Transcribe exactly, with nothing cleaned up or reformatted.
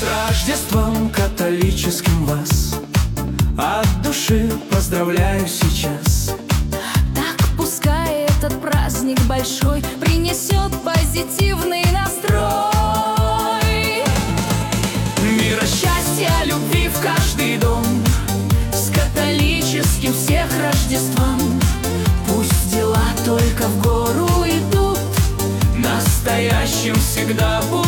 С Рождеством католическим вас от души поздравляю сейчас. Так пускай этот праздник большой принесет позитивный настрой. Мира, счастья, любви в каждый дом, с католическим всех Рождеством. Пусть дела только в гору идут, настоящим всегда будут.